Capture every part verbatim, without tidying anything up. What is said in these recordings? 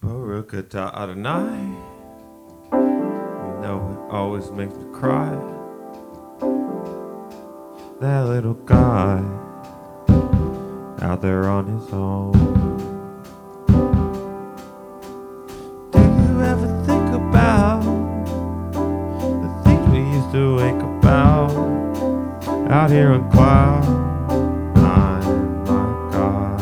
Baruch Adonai. You know it always makes me cry. That little guy out there on his own. Do you ever think about the things we used to think about out here on cloud nine, my God?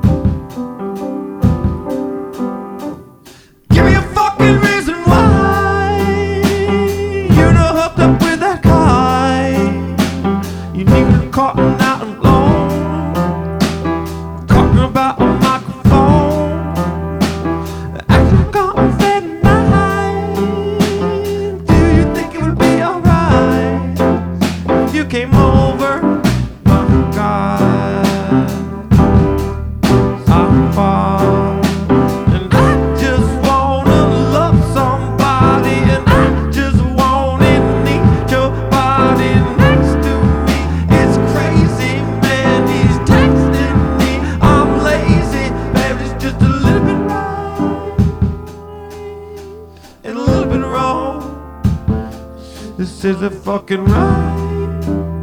Give me a fucking reason why you're not hooked up with that guy. You need to caught out alone, talking about a microphone, actually got fed night. Do you think it would be alright if you came over, my God? I'm far, and I just wanna love somebody, and I just wanna need your body next to me. It's crazy, man, he's texting me. I'm lazy, baby, it's just a little bit right and a little bit wrong. This isn't fucking right.